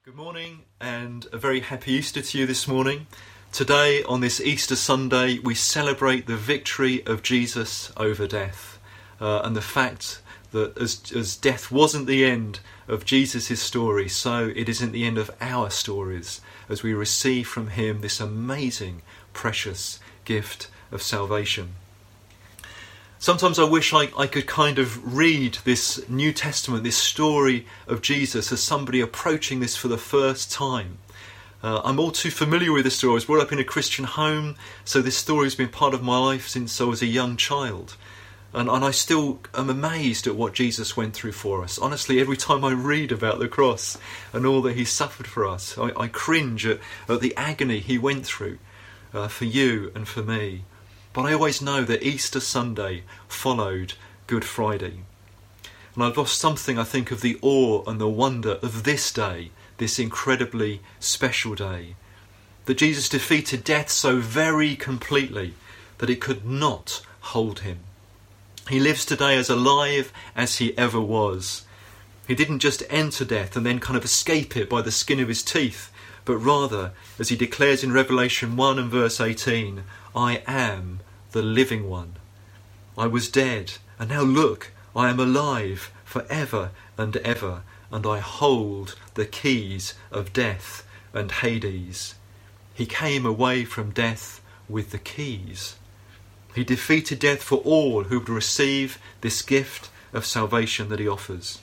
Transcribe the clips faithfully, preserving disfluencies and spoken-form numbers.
Good morning and a very happy Easter to you this morning. Today, on this Easter Sunday, we celebrate the victory of Jesus over death uh, and the fact that as, as death wasn't the end of Jesus' story, so it isn't the end of our stories as we receive from him this amazing, precious gift of salvation. Sometimes I wish I, I could kind of read this New Testament, this story of Jesus, as somebody approaching this for the first time. Uh, I'm all too familiar with this story. I was brought up in a Christian home, so this story has been part of my life since I was a young child. And, and I still am amazed at what Jesus went through for us. Honestly, every time I read about the cross and all that he suffered for us, I, I cringe at, at the agony he went through uh, for you and for me. But I always know that Easter Sunday followed Good Friday. And I've lost something, I think, of the awe and the wonder of this day, this incredibly special day. That Jesus defeated death so very completely that it could not hold him. He lives today as alive as he ever was. He didn't just enter death and then kind of escape it by the skin of his teeth, but rather, as he declares in Revelation one and verse eighteen, I am the living one. I was dead, and now look, I am alive forever and ever, and I hold the keys of death and Hades. He came away from death with the keys. He defeated death for all who would receive this gift of salvation that he offers.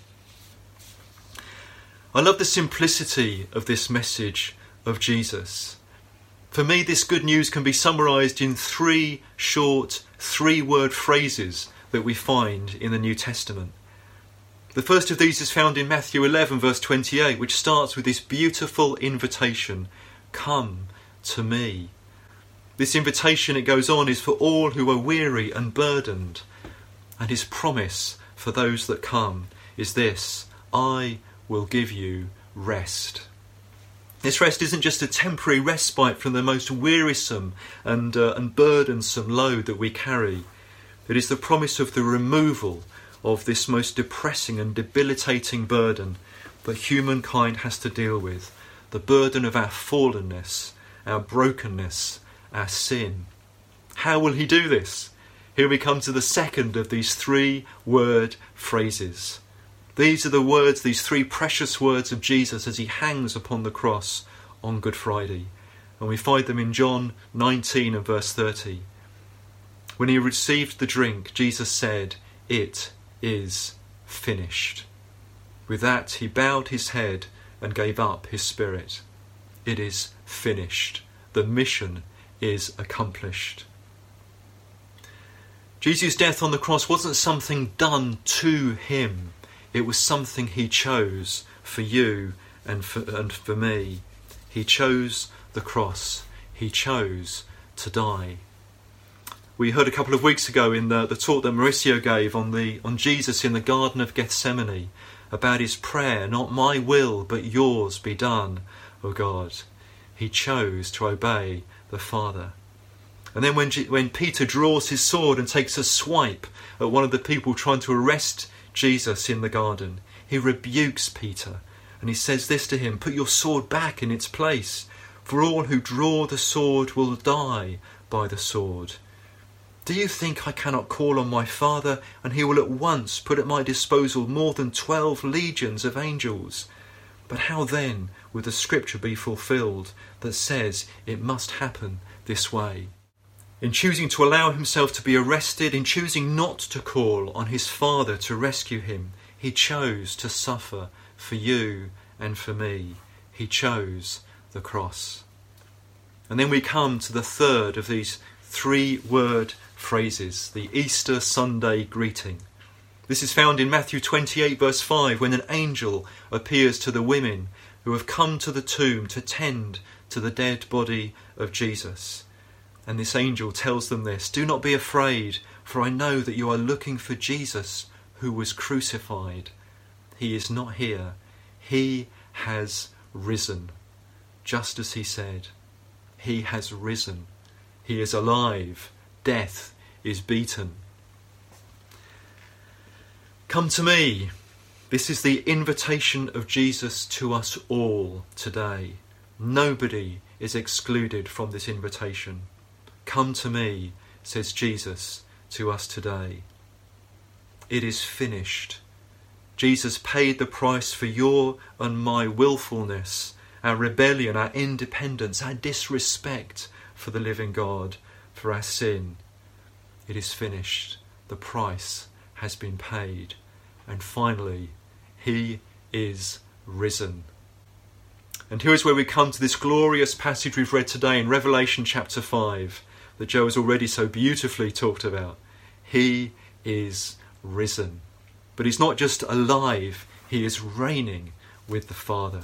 I love the simplicity of this message of Jesus. For me, this good news can be summarised in three short, three-word phrases that we find in the New Testament. The first of these is found in Matthew eleven, verse twenty-eight, which starts with this beautiful invitation, come to me. This invitation, it goes on, is for all who are weary and burdened. And his promise for those that come is this, I will give you rest. This rest isn't just a temporary respite from the most wearisome and, uh, and burdensome load that we carry. It is the promise of the removal of this most depressing and debilitating burden that humankind has to deal with. The burden of our fallenness, our brokenness, our sin. How will he do this? Here we come to the second of these three word phrases. These are the words, these three precious words of Jesus as he hangs upon the cross on Good Friday. And we find them in John nineteen and verse thirty. When he received the drink, Jesus said, it is finished. With that, he bowed his head and gave up his spirit. It is finished. The mission is accomplished. Jesus' death on the cross wasn't something done to him. It was something he chose for you and for, and for me. He chose the cross. He chose to die. We heard a couple of weeks ago in the, the talk that Mauricio gave on, the, on Jesus in the Garden of Gethsemane about his prayer, not my will but yours be done, O God. He chose to obey the Father. And then when, G- when Peter draws his sword and takes a swipe at one of the people trying to arrest Jesus in the garden, he rebukes Peter and he says this to him, put your sword back in its place, for all who draw the sword will die by the sword. Do you think I cannot call on my Father and he will at once put at my disposal more than twelve legions of angels? But how then would the scripture be fulfilled that says it must happen this way? In choosing to allow himself to be arrested, in choosing not to call on his Father to rescue him, he chose to suffer for you and for me. He chose the cross. And then we come to the third of these three-word phrases, the Easter Sunday greeting. This is found in Matthew twenty-eight, verse five, when an angel appears to the women who have come to the tomb to tend to the dead body of Jesus. And this angel tells them this, do not be afraid, for I know that you are looking for Jesus who was crucified. He is not here. He has risen. Just as he said, he has risen. He is alive. Death is beaten. Come to me. This is the invitation of Jesus to us all today. Nobody is excluded from this invitation. Come to me, says Jesus to us today. It is finished. Jesus paid the price for your and my willfulness, our rebellion, our independence, our disrespect for the living God, for our sin. It is finished. The price has been paid. And finally, he is risen. And here is where we come to this glorious passage we've read today in Revelation chapter five, that Joe has already so beautifully talked about. He is risen. But he's not just alive, he is reigning with the Father.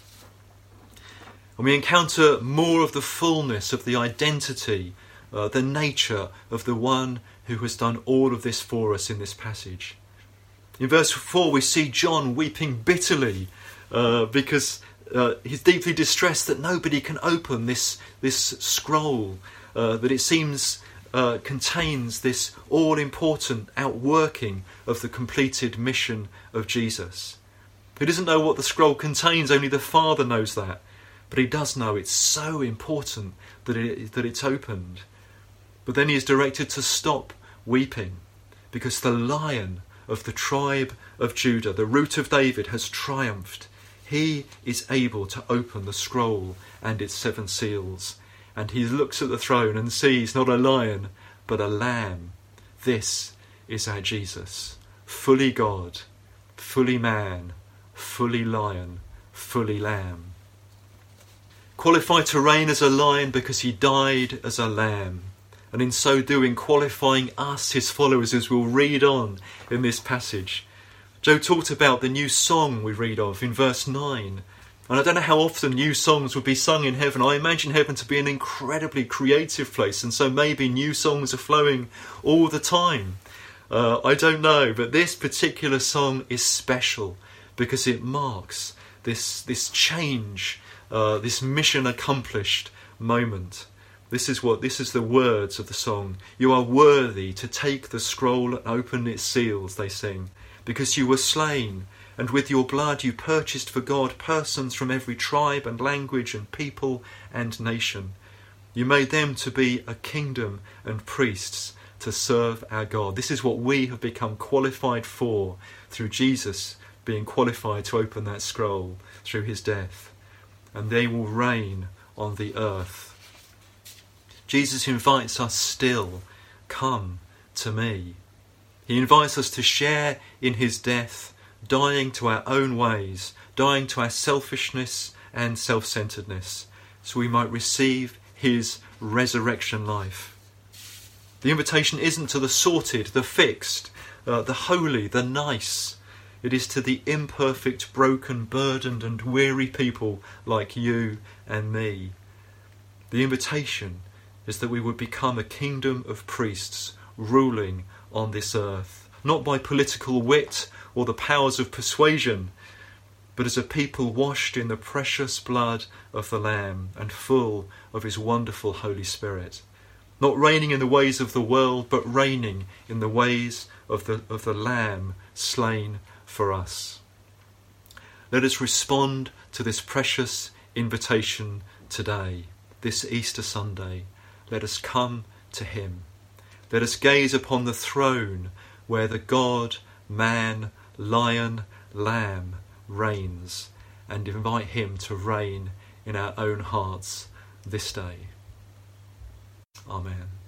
And we encounter more of the fullness of the identity, uh, the nature of the one who has done all of this for us in this passage. In verse four we see John weeping bitterly uh, because uh, he's deeply distressed that nobody can open this, this scroll, uh, that it seems uh, contains this all-important outworking of the completed mission of Jesus. He doesn't know what the scroll contains, only the Father knows that. But he does know it's so important that it, that it's opened. But then he is directed to stop weeping, because the Lion of the tribe of Judah, the Root of David, has triumphed. He is able to open the scroll and its seven seals. And he looks at the throne and sees not a lion, but a lamb. This is our Jesus, fully God, fully man, fully lion, fully lamb. Qualified to reign as a lion because he died as a lamb, and in so doing qualifying us, his followers, as we'll read on in this passage. Joe talked about the new song we read of in verse nine, and I don't know how often new songs would be sung in heaven. I imagine heaven to be an incredibly creative place, and so maybe new songs are flowing all the time. Uh, I don't know, but this particular song is special because it marks this, this change, uh, this mission accomplished moment. This is what this is the words of the song. You are worthy to take the scroll and open its seals, they sing, because you were slain, and with your blood you purchased for God persons from every tribe and language and people and nation. You made them to be a kingdom and priests to serve our God. This is what we have become qualified for through Jesus being qualified to open that scroll through his death. And they will reign on the earth. Jesus invites us still, come to me. He invites us to share in his death, dying to our own ways, dying to our selfishness and self-centeredness, so we might receive his resurrection life. The invitation isn't to the sorted, the fixed, uh, the holy, the nice. It is to the imperfect, broken, burdened and weary people like you and me. The invitation is that we would become a kingdom of priests ruling on this earth, not by political wit or the powers of persuasion, but as a people washed in the precious blood of the Lamb and full of his wonderful Holy Spirit. Not reigning in the ways of the world, but reigning in the ways of the, of the Lamb slain for us. Let us respond to this precious invitation today, this Easter Sunday. Let us come to him. Let us gaze upon the throne where the God, man, lion, lamb reigns, and invite him to reign in our own hearts this day. Amen.